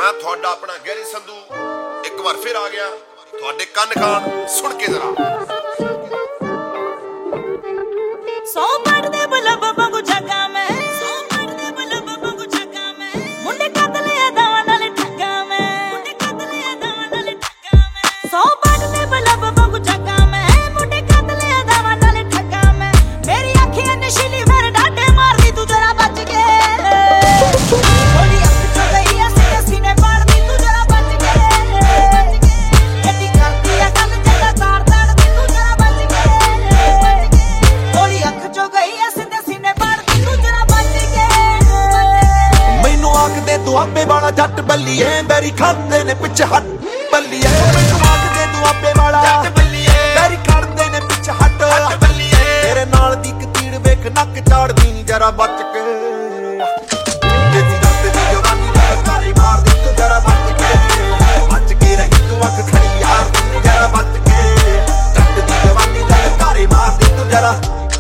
मैं थोड़ा अपना गैरी संधू एक बार फिर आ गया थोड़े कन खान सुन के जरा सौ पढ़दे बलब वांगू जगा मैं सौ पढ़दे बलब वांगू जगा मैं मुंडे कतले दावा नाल ठगा मैं मुंडे कतले दावा नाल ठगा मैं सौ पढ़दे बलब वांगू जगा मैं मुंडे कतले दावा नाल ठगा मैं मेरी अखियां नशीली फिर डाटे मारदी तू जरा बच के थोड़ी अख चो गई ऐसे सीने पाड़दी तू जरा बच के एडी करदी है गल जदा तार ताड़दी तू जरा बच के थोड़ी अख चो गई ऐसे सीने पाड़दी तू जरा बच के मैनू आखदे दुआबे वाला जट बल्लीए बैरी खांदे ने पिछे हट बल्लीए मैनू आखदे दुआबे वाला जट बल्लीए बैरी खांदे ने पिछे हट बल्लीए तेरे नाल दी कतीड़ वेख नक चाड़दी नी जरा बच के तेरी रात दी जवानी दा कारी मार दी तू जरा बच के रही तू अख खड़ी यार जरा बच के जट दी जवानी दा कारी मार दी तू जरा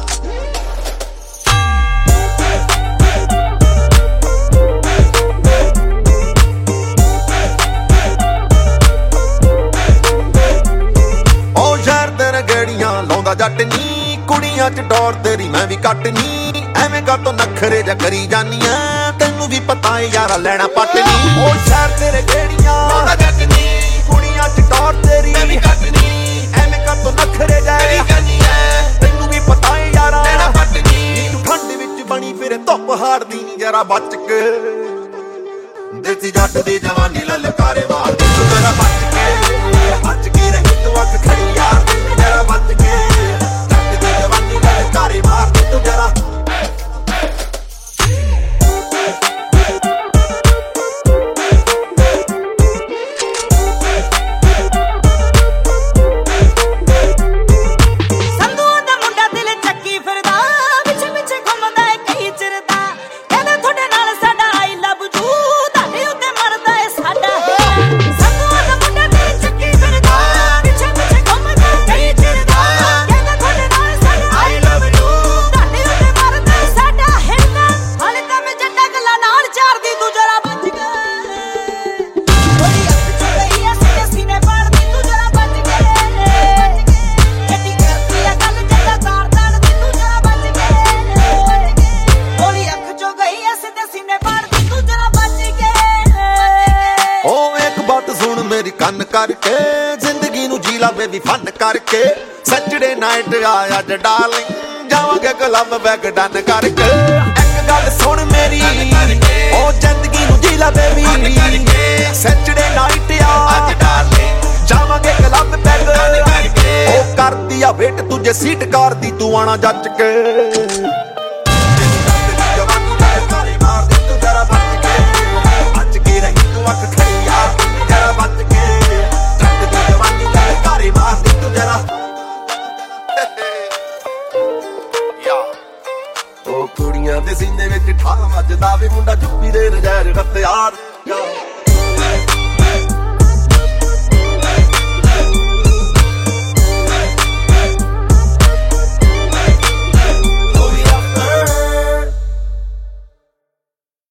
जट नी कुड़ियां च डोर तेरी मैं भी कट नी एवें कातों नखरे जा करी जानी है तेनू भी पता है यारा लेना पट नी ओ शहर तेरे गेड़ियां जट नी कुड़ियां च डोर तेरी मैं भी कट नी एवें कातों नखरे जा करी जानी है तेनू भी पता है यारा लेना पट नी तू ठंड विच बनी फिर धुप हारदी नी जरा बच के देसी जट दी जवानी ललकारे मार दी तू जरा बच के रही तू अख खड़ी यार जरा बच के कारी मार दे तू जरा संधू दा मुंडा दिल चक्की फिरदा पिछे पिछे घुमदा है कई चिरदा कहदा थोड़े नाल साडा आई लव यू ताडे उत्ते मरदा है साडा संधू दा मुंडा दिल चक्की फिरदा पिछे पिछे घुमदा है कई चिरदा कहदा थोड़े नाल साडा आई लव यू ताडे उत्ते मरदा है साडा हिरदा हाले तां मैं जट्टा गल्ला नाल चारदी तू जरा बच के थोड़ी अख चो गई ऐसे सीने पाड़दी तू जरा बच के एडी करदी है गल जदा तार ताड़दी तू जरा बच के थोड़ी अख चो गई ऐसे सीने पाड़दी तू जरा बच के ओ एक बात सुन मेरी कन करके जिंदगी नू जी ला बेबी फन करके सैटरडे नाइट आया ज डार्लिंग जावांगे क्लब बैग डन करके एक गल सुन मेरी ओ जिंदगी नू जी ला बेबी सैटरडे नाइट आ ज डार्लिंग जावांगे क्लब बैग डन करके ओ कर दिया वेट तुझे सीट कार दी तू आना जच के जवानी दा कारी मार दी तू जरा बच के रही तू अख खड़ी यार जरा बच के जट दी जवानी दा कारी मार दी तू जरा या ओ कुड़ियां दे सीने विच ठा ਵੱਜਦਾ ਵੇ ਮੁੰਡਾ ਜੁੱਪੀ ਦੇ ਨਜ਼ਾਰੇ ਰੱਤ ਯਾਰ